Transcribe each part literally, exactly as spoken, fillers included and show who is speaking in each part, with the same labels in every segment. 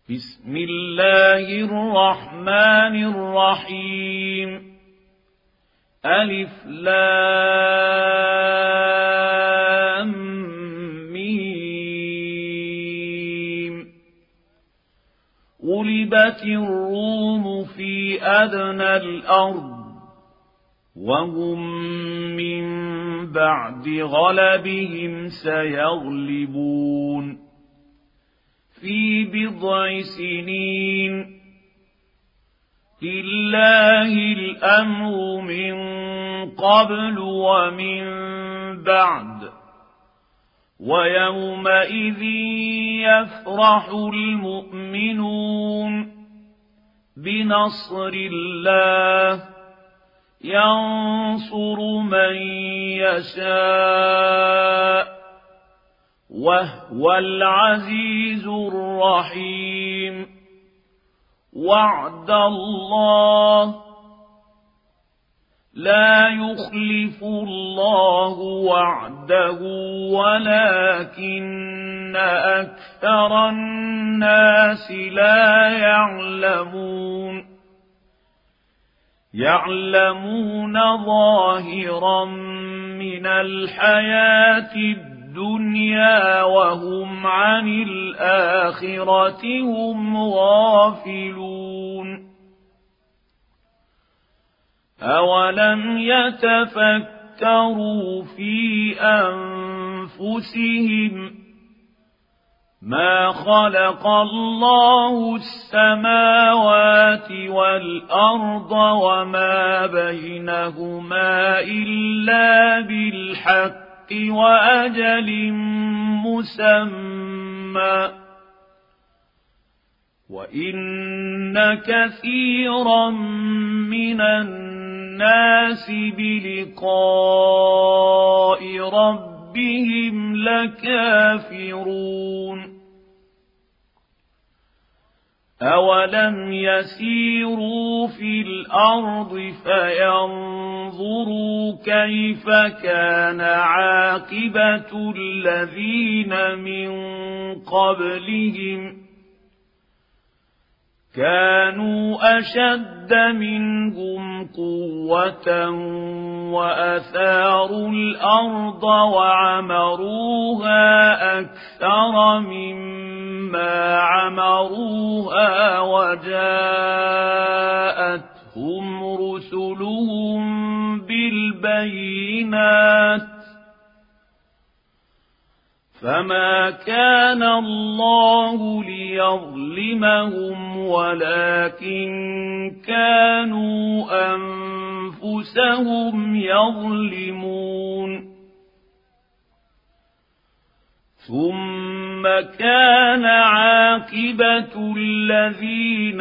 Speaker 1: بسم الله الرحمن الرحيم. ألف لام ميم. غلبت الروم في أدنى الأرض وهم من بعد غلبهم سيغلبون في بضع سنين. لله الأمر من قبل ومن بعد ويومئذ يفرح المؤمنون بنصر الله ينصر من يشاء وهو العزيز الرحيم. وعد الله لا يخلف الله وعده ولكن أكثر الناس لا يعلمون. يعلمون ظاهرا من الحياة الدنيا الدنيا وهم عن الآخرة هم غافلون. أولم يتفكروا في أنفسهم ما خلق الله السماوات والأرض وما بينهما إلا بالحق وأجل مسمى وإن كثيرا من الناس بلقاء ربهم لكافرون. أولم يسيروا في الأرض فينظروا كيف كان عاقبة الذين من قبلهم كانوا أشد منهم قوة وأثاروا الأرض وعمروها أكثر مما عمروها وجاءتهم رسلهم بالبينات فما كان الله ليظلمهم ولكن كانوا أنفسهم يظلمون. ثم كان عاقبة الذين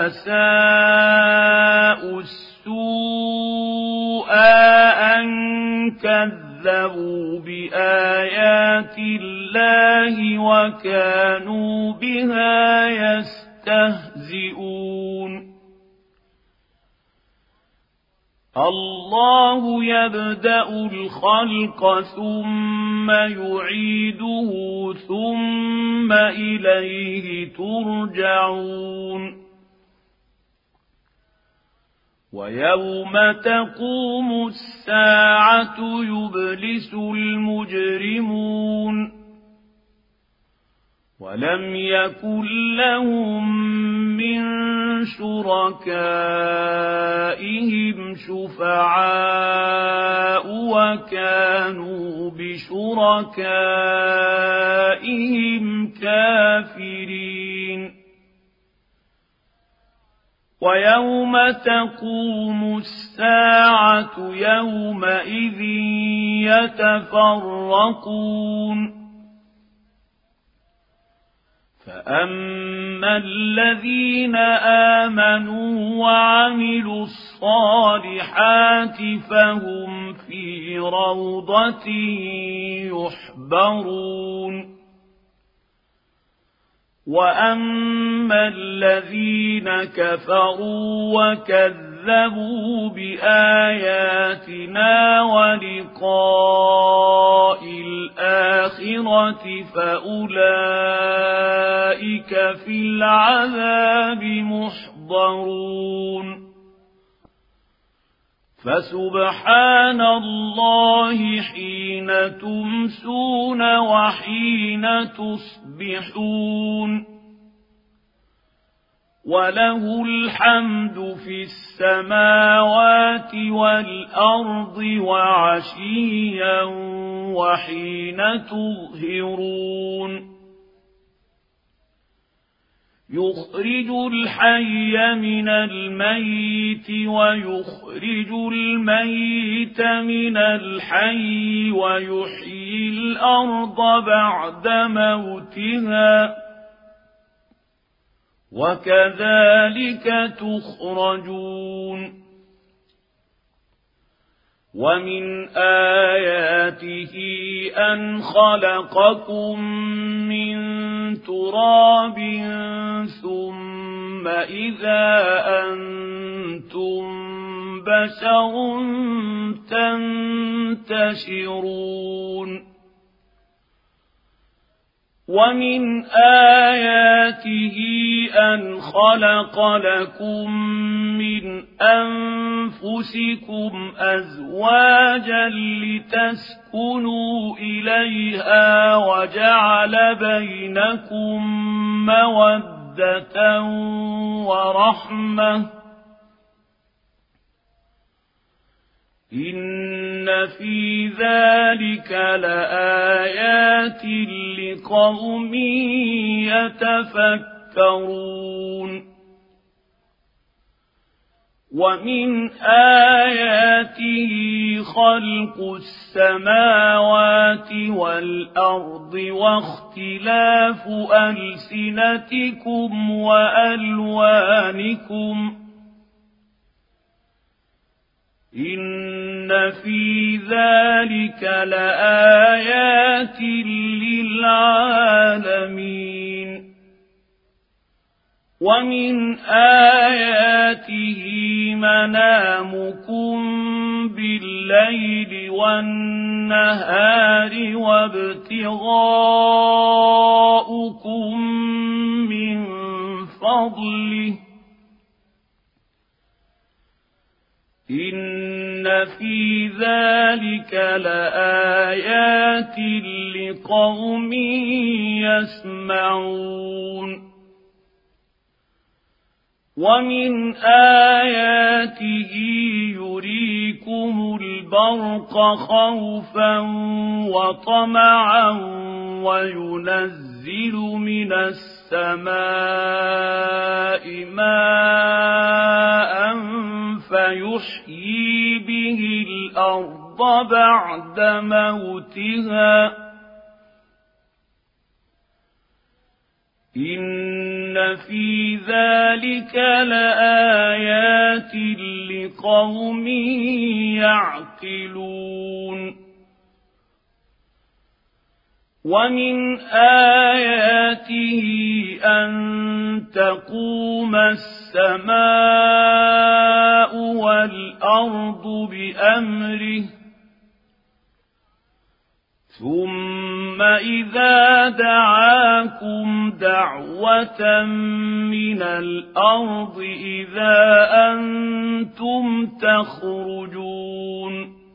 Speaker 1: أساءوا السوء أن كذبوا بآيات الله وكانوا بها يستهزئون. الله يبدأ الخلق ثم يعيده ثم إليه ترجعون. ويوم تقوم الساعة يبلس المجرمون ولم يكن لهم من شركائهم شفعاء وكانوا بشركائهم كافرين. ويوم تقوم الساعة يومئذ يتفرقون فأما الذين آمنوا وعملوا الصالحات فهم في روضة يحبرون. وأما الذين كفروا وكذبوا بآياتنا ولقاء الآخرة فأولئك أولئك في العذاب محضرون فسبحان الله حين تمسون وحين تصبحون وله الحمد في السماوات والأرض وعشيا وحين تظهرون يخرج الحي من الميت ويخرج الميت من الحي ويحيي الأرض بعد موتها وكذلك تخرجون ومن آياته أن خلقكم من تراب ثم إذا أنتم بشر تنتشرون ومن آياته أن خلق لكم من أنفسكم أزواجا لتسكنوا إليها وجعل بينكم مودة ورحمة إن في ذلك لآيات لقوم يتفكرون ومن آياته خلق السماوات والأرض واختلاف ألسنتكم وألوانكم إن في ذلك لآيات للعالمين ومن آياته منامكم بالليل والنهار وابتغاؤكم من فضله إن في ذلك لآيات لقوم يسمعون ومن آياته يريكم البرق خوفا وطمعا وينزل من السماء ماء فيحيي به الأرض بعد موتها إن في ذلك لآيات لقوم يعقلون ومن آياته أن تقوم السماء والأرض بأمره ثم إذا دعاكم دعوة من الأرض إذا أنتم تخرجون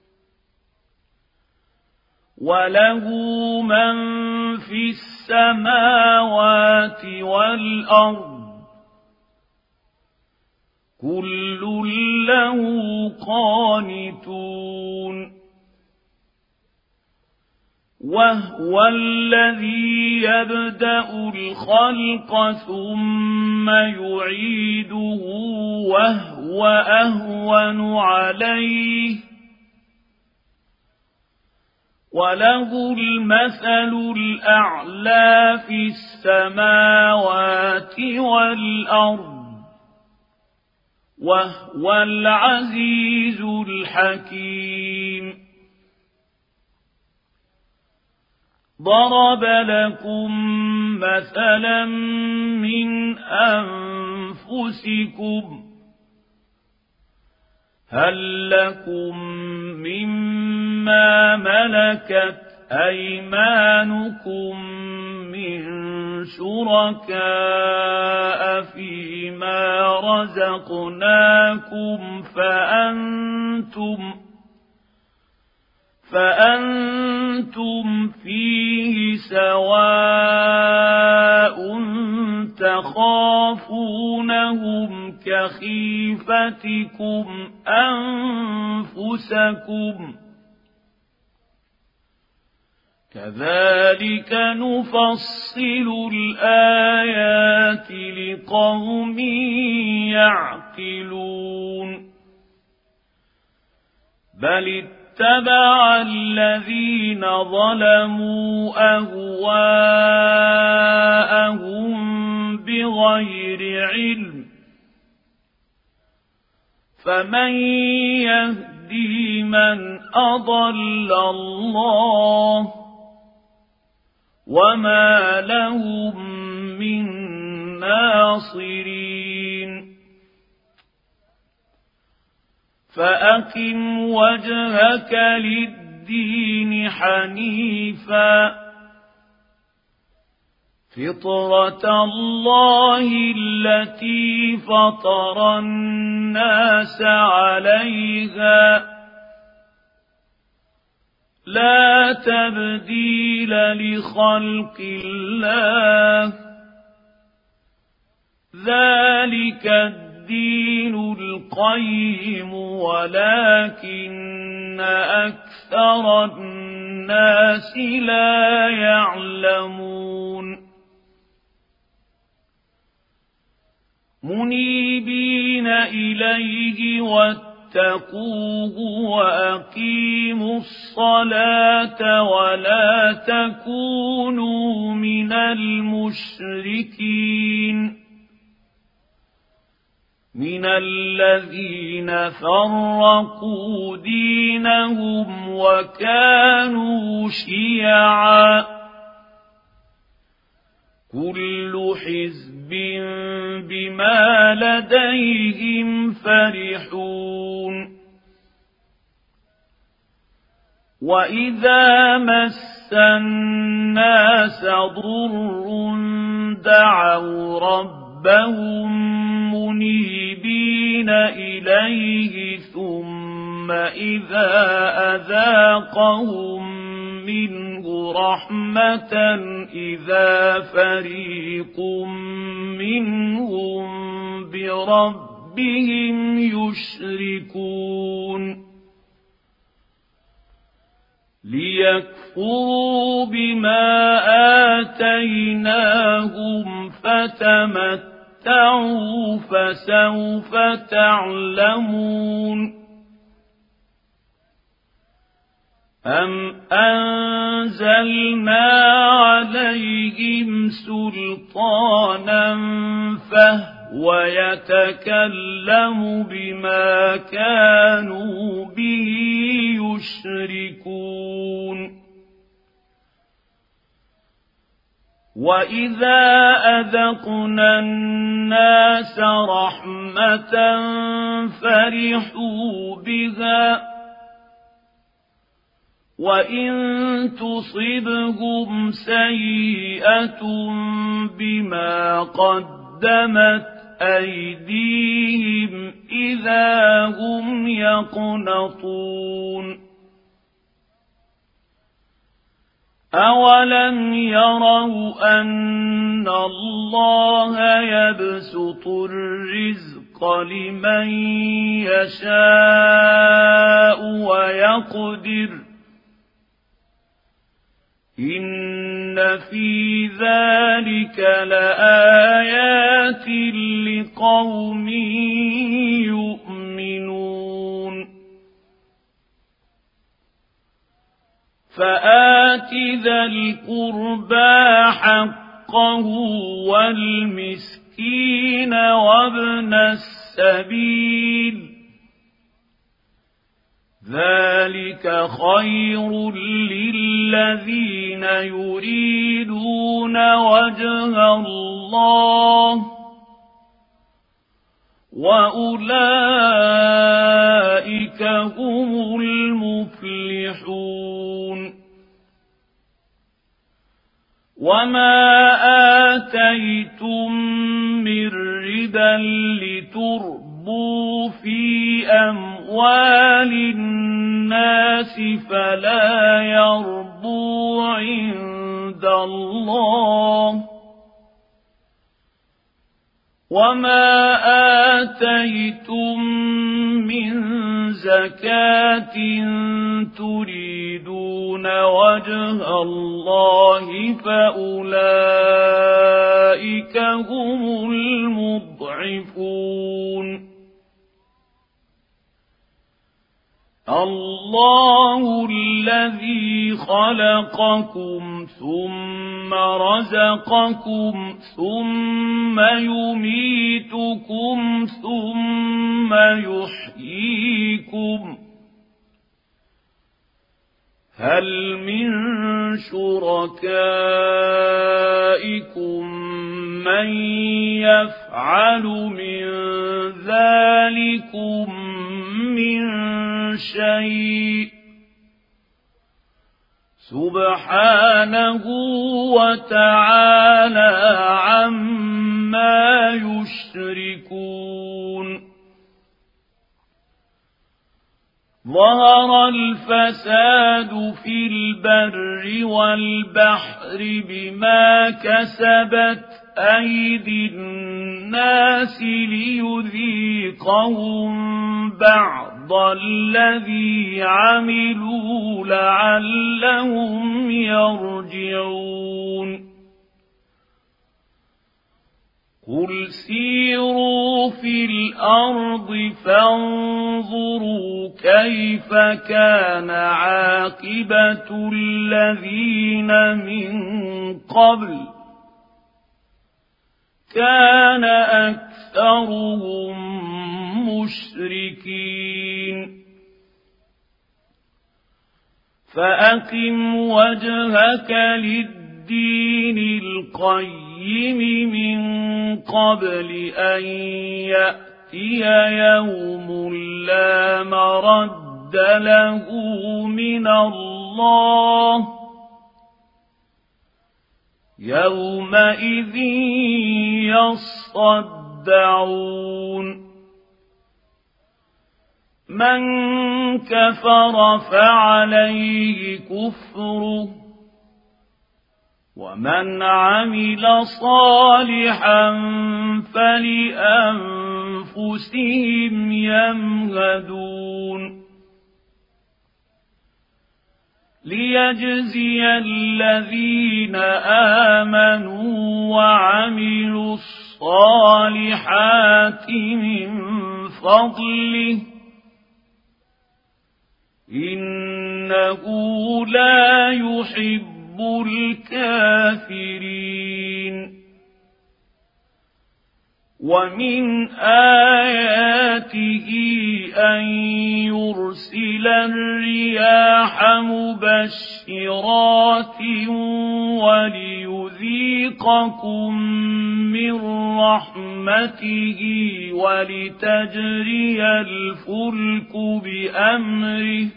Speaker 1: وله من في السماوات والأرض كل له قانتون وهو الذي يبدأ الخلق ثم يعيده وهو أهون عليه وله المثل الأعلى في السماوات والأرض وهو العزيز الحكيم ضرب لكم مثلا من أنفسكم هل لكم مما ملكت أيمانكم من شركاء فيما رزقناكم فأنتم فأنتم فيه سواء تخافونهم كخيفتكم أنفسكم كذلك نفصل الآيات لقوم يعقلون بل اتبع الذين ظلموا أهواءهم بغير علم فمن يهدي من أضل الله وما لهم من ناصرين فأقم وجهك للدين حنيفا فطرة الله التي فطر الناس عليها لا تبديل لخلق الله ذلك الدين القيم ولكن أكثر الناس لا يعلمون منيبين إليه واتقوه وأقيموا الصلاة ولا تكونوا من المشركين من الذين فرقوا دينهم وكانوا شيعا كل حزب بما لديهم فرحون وإذا مس الناس ضر دعوا ربهم منيبين إليه ثم إذا أذاقهم منه رحمة إذا فريق منهم بربهم يشركون ليكفروا بما آتيناهم فتمتعوا فسوف تعلمون أم أنزلنا عليهم سلطانا فهو يتكلم بما كانوا به يشركون وإذا أذقنا الناس رحمة فرحوا بها وإن تصبهم سيئة بما قدمت أيديهم إذا هم يقنطون أولم يروا أن الله يبسط الرزق لمن يشاء ويقدر إن في ذلك لآيات لقوم يؤمنون فآت ذا القربى حقه والمسكين وابن السبيل ذلك خير للذين يريدون وجه الله وأولئك هم المفلحون وما آتيتم من ربا لتربوا في أموال الناس فلا يربو عند الله، وما آتيتم من زكاة تريدون وجه الله فأولئك هم المضعفون. الله الذي خلقكم ثم رزقكم ثم يميتكم ثم يحييكم، هل من شركائكم من يفعل من ذلكم من شيء؟ سبحانه وتعالى عما يشركون. ظهر الفساد في البر والبحر بما كسبت أيدي الناس ليذيقهم بعض الذي عملوا لعلهم يرجعون. قل سيروا في الأرض فانظروا كيف كان عاقبة الذين من قبل، كان أكثرهم مشركين. فأقم وجهك للدين القيم من قبل أن يأتي يوم لا مرد له من الله، يومئذ يصدعون. من كفر فعليه كفره، ومن عمل صالحا فلأنفسهم يمهدون. ليجزي الذين آمنوا وعملوا الصالحات من فضله، إنه لا يحب الكافرين. ومن آياته أن يرسل الرياح مبشرات وليذيقكم من رحمته ولتجري الفلك بأمره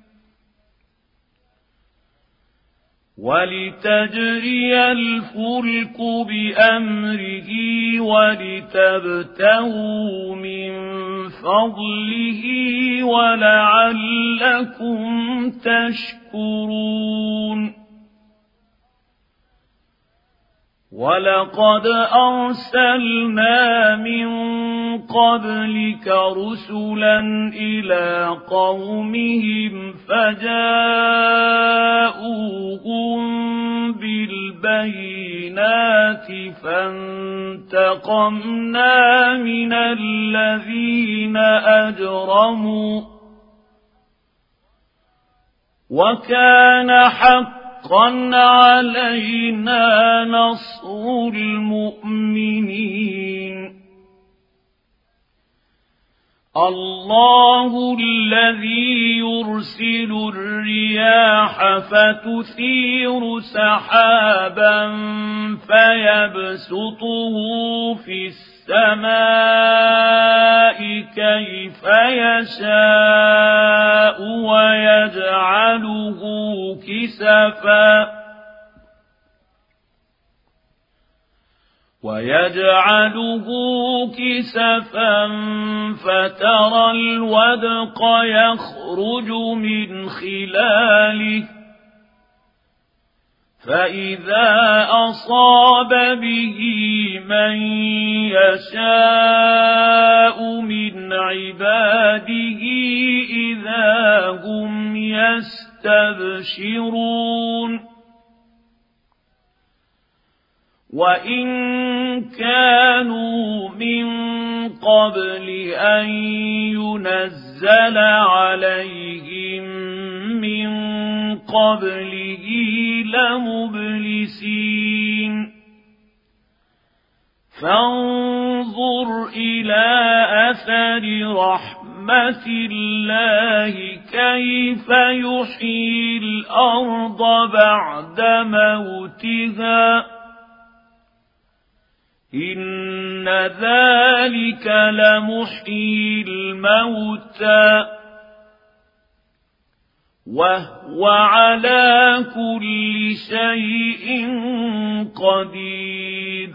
Speaker 1: ولتجري الفلك بأمره ولتبتغوا من فضله ولعلكم تشكرون. ولقد أرسلنا من قبلك رسلا إلى قومهم فجاءوهم بالبينات فانتقمنا من الذين أجرموا وكان حقا حقا علينا نصر المؤمنين. الله الذي يرسل الرياح فتثير سحابا فيبسطه في السماء كيف يشاء ويجعله كسفا ويجعله كسفا فترى الودق يخرج من خلاله فإذا أصاب به من يشاء من عباده إذا هم يستبشرون وإن كانوا من قبل أن ينزل عليهم من قبله لمبلسين فانظر إلى أثر رحمة الله كيف يحيي الأرض بعد موتها إن ذلك لمحيي الموتى وهو على كل شيء قدير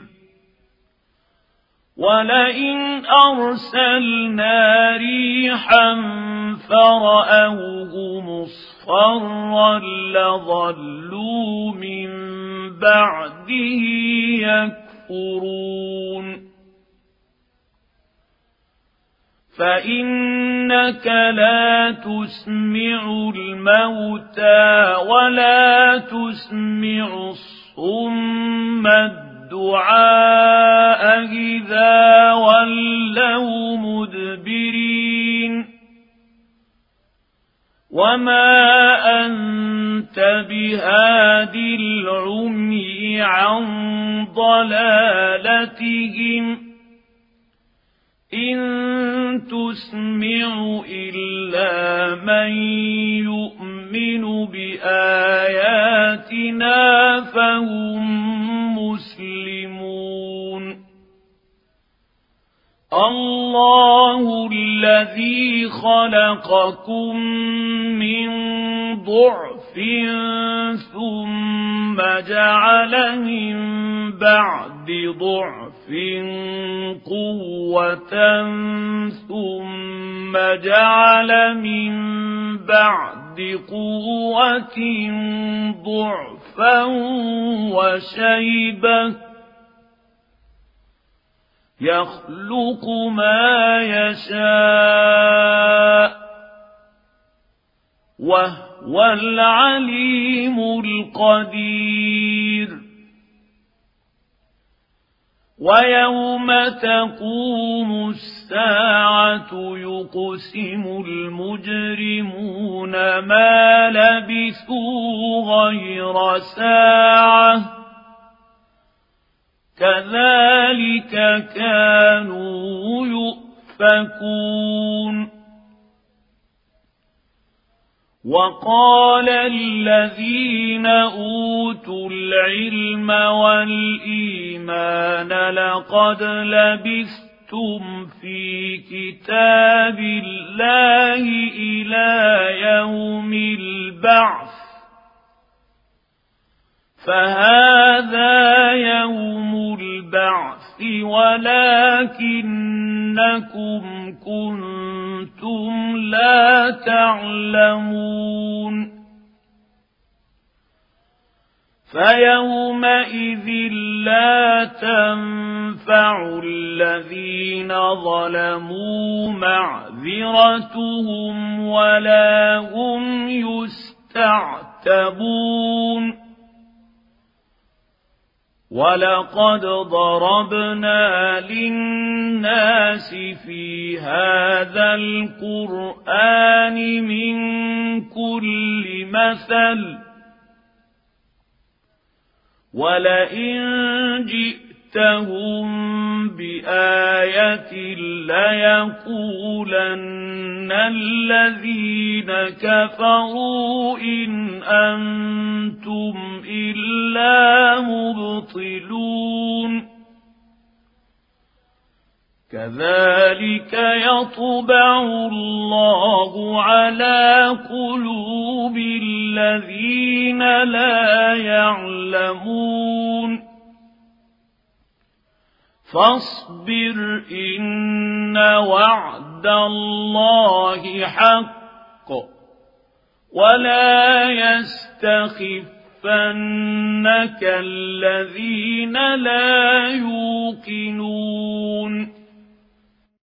Speaker 1: ولئن أرسلنا ريحا فرأوه مصفرا لظلوا من بعده يكفرون فإنك لا تسمع الموتى ولا تسمع الصم الدعاء إذا ولوا مدبرين وما أنت بهاد العمي عن ضلالتهم إن تسمع إلا من يؤمن بآياتنا فهم مسلمون الله الذي خلقكم من ضعف ثم جعل من بعد ضعف قوة ثم جعل من بعد قوة ضعفا وشيبة يخلق ما يشاء وهو العليم القدير ويوم تقوم الساعة يقسم المجرمون ما لبثوا غير ساعة كذلك كانوا يؤفكون وقال الذين أوتوا العلم والإيمان لقد لبثتم في كتاب الله إلى يوم البعث فهذا يوم البعث ولكنكم كنتم لا تعلمون فيومئذ لا تنفع الذين ظلموا معذرتهم ولا هم يستعتبون ولقد ضربنا للناس في هذا القرآن من كل مثل ولئن جئتهم بآية ليقولن الذين كفروا إن أنتم إلا مبطلون كذلك يطبع الله على قلوب الذين لا يعلمون فاصبر إن وعد الله حق ولا يستخفنك الذين لا يوقنون